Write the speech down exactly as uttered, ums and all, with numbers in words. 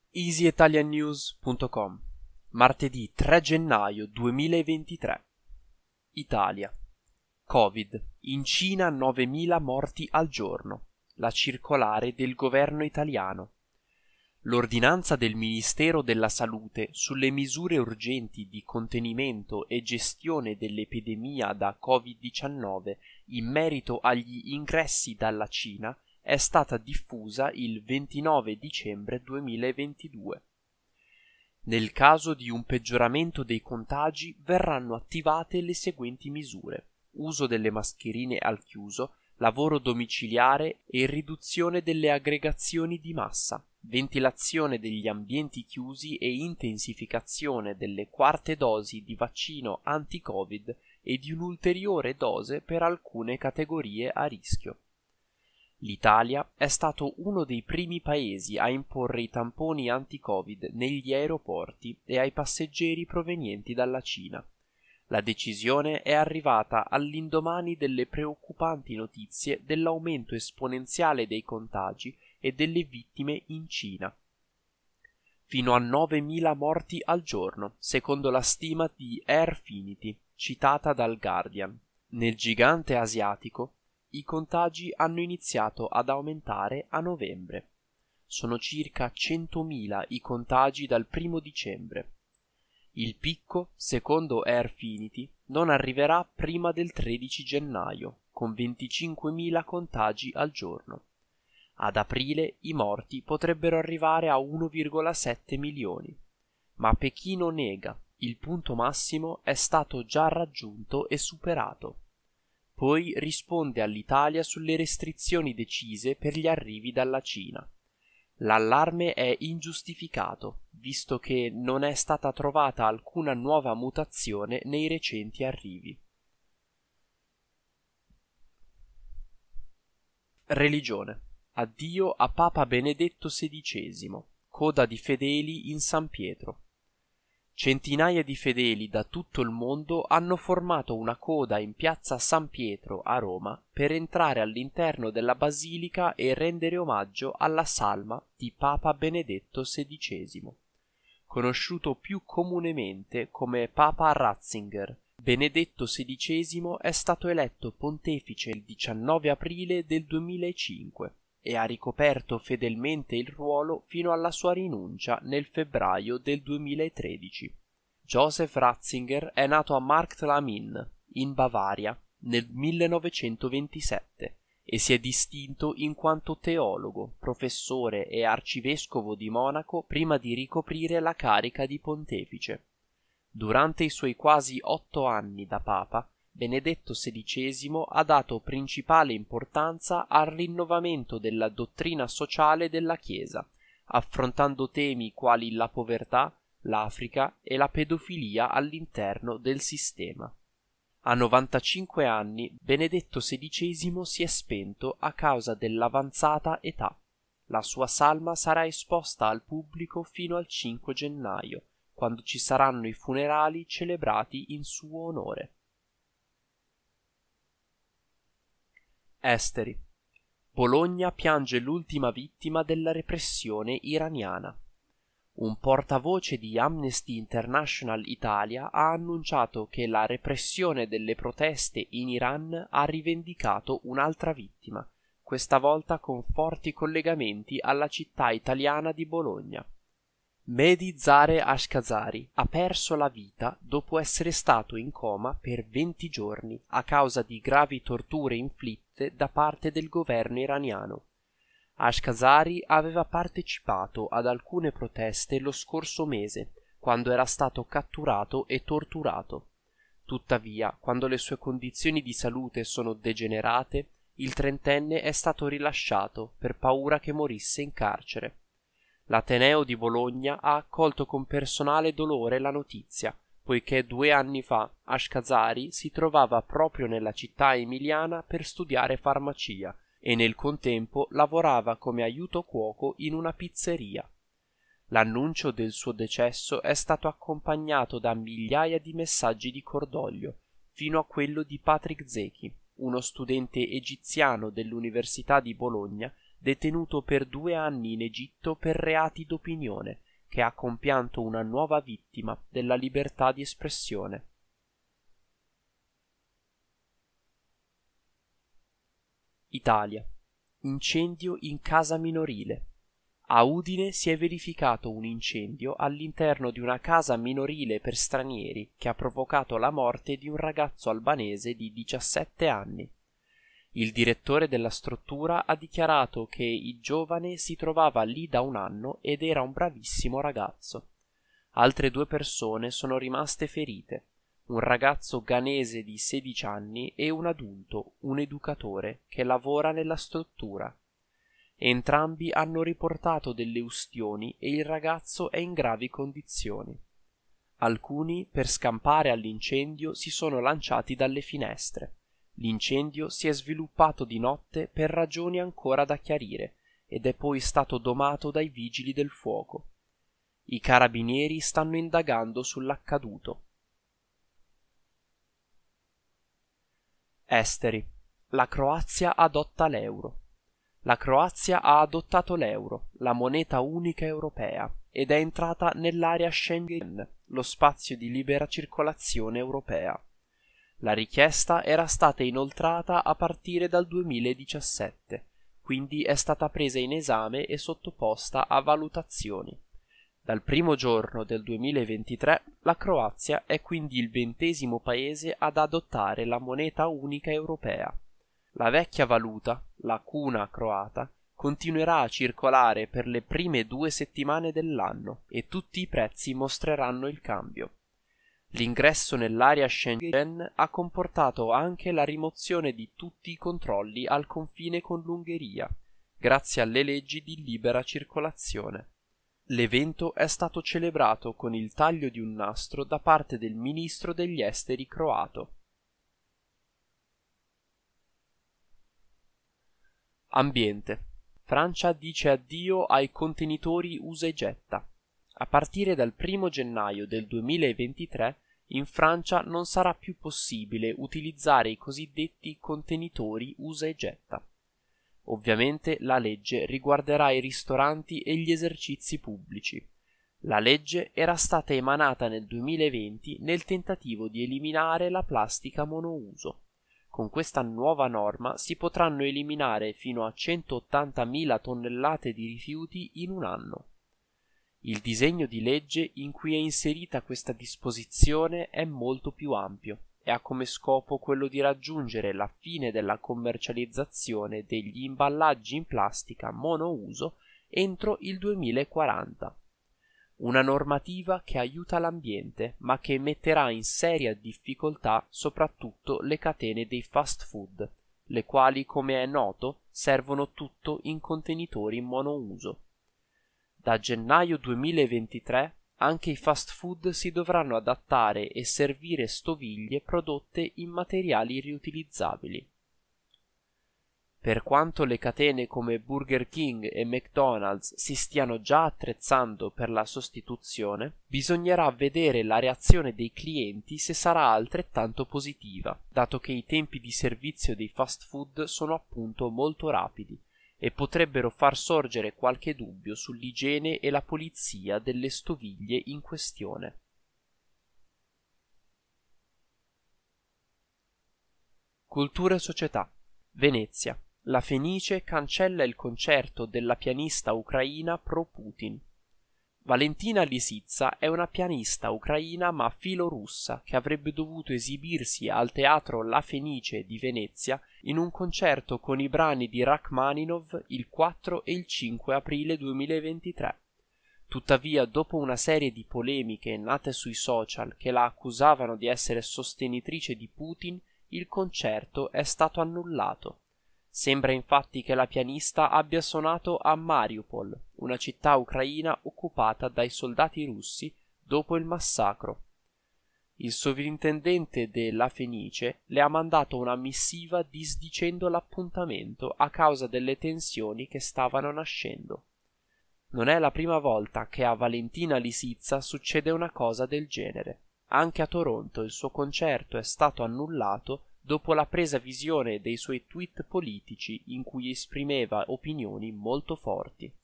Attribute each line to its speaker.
Speaker 1: easy italian news punto com, martedì tre gennaio duemilaventitré. Italia. Covid. In Cina novemila morti al giorno. La circolare del governo italiano. L'ordinanza del Ministero della Salute sulle misure urgenti di contenimento e gestione dell'epidemia da covid diciannove in merito agli ingressi dalla Cina è stata diffusa il ventinove dicembre duemilaventidue. Nel caso di un peggioramento dei contagi verranno attivate le seguenti misure: uso delle mascherine al chiuso, lavoro domiciliare e riduzione delle aggregazioni di massa, ventilazione degli ambienti chiusi e intensificazione delle quarte dosi di vaccino anti-Covid e di un'ulteriore dose per alcune categorie a rischio. L'Italia è stato uno dei primi paesi a imporre i tamponi anti-Covid negli aeroporti e ai passeggeri provenienti dalla Cina. La decisione è arrivata all'indomani delle preoccupanti notizie dell'aumento esponenziale dei contagi e delle vittime in Cina. Fino a novemila morti al giorno, secondo la stima di Airfinity, citata dal Guardian. Nel gigante asiatico, i contagi hanno iniziato ad aumentare a novembre. Sono circa centomila i contagi dal primo dicembre. Il picco, secondo Airfinity, non arriverà prima del tredici gennaio, con venticinquemila contagi al giorno. Ad aprile i morti potrebbero arrivare a uno virgola sette milioni, ma Pechino nega, il punto massimo è stato già raggiunto e superato. Poi risponde all'Italia sulle restrizioni decise per gli arrivi dalla Cina. L'allarme è ingiustificato, visto che non è stata trovata alcuna nuova mutazione nei recenti arrivi. Religione. Addio a Papa Benedetto sedicesimo. Coda di fedeli in San Pietro. Centinaia di fedeli da tutto il mondo hanno formato una coda in piazza San Pietro a Roma per entrare all'interno della basilica e rendere omaggio alla salma di Papa Benedetto sedicesimo. Conosciuto più comunemente come Papa Ratzinger, Benedetto sedicesimo è stato eletto pontefice il diciannove aprile del duemilacinque e ha ricoperto fedelmente il ruolo fino alla sua rinuncia nel febbraio del duemilatredici. Joseph Ratzinger è nato a Marktl-am-Inn, in Bavaria, nel millenovecentoventisette e si è distinto in quanto teologo, professore e arcivescovo di Monaco prima di ricoprire la carica di pontefice. Durante i suoi quasi otto anni da papa, Benedetto sedicesimo ha dato principale importanza al rinnovamento della dottrina sociale della Chiesa, affrontando temi quali la povertà, l'Africa e la pedofilia all'interno del sistema. A novantacinque anni Benedetto sedicesimo si è spento a causa dell'avanzata età. La sua salma sarà esposta al pubblico fino al cinque gennaio, quando ci saranno i funerali celebrati in suo onore. Esteri. Bologna piange l'ultima vittima della repressione iraniana. Un portavoce di Amnesty International Italia ha annunciato che la repressione delle proteste in Iran ha rivendicato un'altra vittima, questa volta con forti collegamenti alla città italiana di Bologna. Mehdi Zare Ashkazari ha perso la vita dopo essere stato in coma per venti giorni a causa di gravi torture inflitte da parte del governo iraniano. Ashkazari aveva partecipato ad alcune proteste lo scorso mese, quando era stato catturato e torturato. Tuttavia, quando le sue condizioni di salute sono degenerate, il trentenne è stato rilasciato per paura che morisse in carcere. L'Ateneo di Bologna ha accolto con personale dolore la notizia, poiché due anni fa Ashkazari si trovava proprio nella città emiliana per studiare farmacia e nel contempo lavorava come aiuto cuoco in una pizzeria. L'annuncio del suo decesso è stato accompagnato da migliaia di messaggi di cordoglio, fino a quello di Patrick Zeki, uno studente egiziano dell'Università di Bologna detenuto per due anni in Egitto per reati d'opinione, che ha compianto una nuova vittima della libertà di espressione. Italia. Incendio in casa minorile. A Udine si è verificato un incendio all'interno di una casa minorile per stranieri che ha provocato la morte di un ragazzo albanese di diciassette anni. Il direttore della struttura ha dichiarato che il giovane si trovava lì da un anno ed era un bravissimo ragazzo. Altre due persone sono rimaste ferite, un ragazzo ghanese di sedici anni e un adulto, un educatore, che lavora nella struttura. Entrambi hanno riportato delle ustioni e il ragazzo è in gravi condizioni. Alcuni, per scampare all'incendio, si sono lanciati dalle finestre. L'incendio si è sviluppato di notte per ragioni ancora da chiarire ed è poi stato domato dai vigili del fuoco. I carabinieri stanno indagando sull'accaduto. Esteri. La Croazia adotta l'euro. La Croazia ha adottato l'euro, la moneta unica europea, ed è entrata nell'area Schengen, lo spazio di libera circolazione europea. La richiesta era stata inoltrata a partire dal duemiladiciassette, quindi è stata presa in esame e sottoposta a valutazioni. Dal primo giorno del duemilaventitré la Croazia è quindi il ventesimo paese ad adottare la moneta unica europea. La vecchia valuta, la kuna croata, continuerà a circolare per le prime due settimane dell'anno e tutti i prezzi mostreranno il cambio. L'ingresso nell'area Schengen ha comportato anche la rimozione di tutti i controlli al confine con l'Ungheria, grazie alle leggi di libera circolazione. L'evento è stato celebrato con il taglio di un nastro da parte del ministro degli esteri croato. Ambiente. Francia dice addio ai contenitori usa e getta. A partire dal primo gennaio del duemilaventitré in Francia non sarà più possibile utilizzare i cosiddetti contenitori usa e getta. Ovviamente la legge riguarderà i ristoranti e gli esercizi pubblici. La legge era stata emanata nel duemilaventi nel tentativo di eliminare la plastica monouso. Con questa nuova norma si potranno eliminare fino a centottantamila tonnellate di rifiuti in un anno. Il disegno di legge in cui è inserita questa disposizione è molto più ampio e ha come scopo quello di raggiungere la fine della commercializzazione degli imballaggi in plastica monouso entro il duemilaquaranta. Una normativa che aiuta l'ambiente, ma che metterà in seria difficoltà soprattutto le catene dei fast food, le quali, come è noto, servono tutto in contenitori monouso. Da gennaio duemilaventitré anche i fast food si dovranno adattare e servire stoviglie prodotte in materiali riutilizzabili. Per quanto le catene come Burger King e McDonald's si stiano già attrezzando per la sostituzione, bisognerà vedere la reazione dei clienti se sarà altrettanto positiva, dato che i tempi di servizio dei fast food sono appunto molto rapidi e potrebbero far sorgere qualche dubbio sull'igiene e la pulizia delle stoviglie in questione. Cultura e società. Venezia. La Fenice cancella il concerto della pianista ucraina pro-Putin. Valentina Lisitsa è una pianista ucraina ma filorussa che avrebbe dovuto esibirsi al teatro La Fenice di Venezia in un concerto con i brani di Rachmaninov il quattro e il cinque aprile duemilaventitré. Tuttavia, dopo una serie di polemiche nate sui social che la accusavano di essere sostenitrice di Putin, il concerto è stato annullato. Sembra infatti che la pianista abbia suonato a Mariupol, una città ucraina occupata dai soldati russi dopo il massacro. Il sovrintendente della Fenice le ha mandato una missiva disdicendo l'appuntamento a causa delle tensioni che stavano nascendo. Non è la prima volta che a Valentina Lisitsa succede una cosa del genere. Anche a Toronto il suo concerto è stato annullato dopo la presa visione dei suoi tweet politici in cui esprimeva opinioni molto forti.